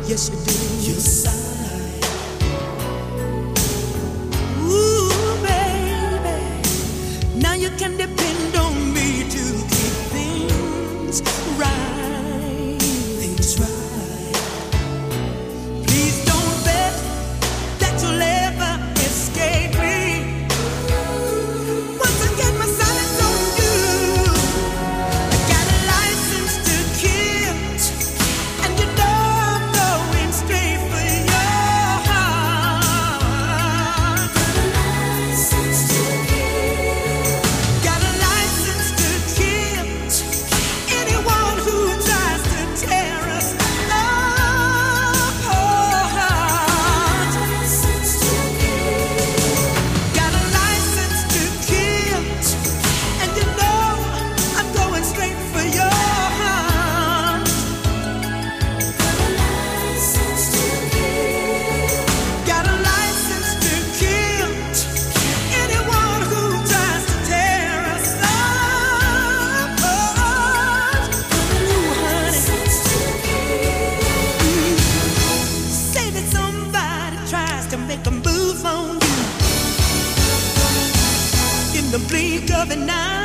Yes, you do. You sigh. Ooh, baby. Now you can depend on me to keep things right. Things right. Please don't bet that you'll ever escape me. Once I get my sights on you, I got a license to kill, and you know I'm going straight for your heart. Got a license to kill anyone who tries to tear us apart. Got a license to kill, and you know I'm going straight for your heart. Got a license to kill anyone who tries to tear us apart. Ooh, honey. Say that somebody tries to make a move on you in the blink of an eye.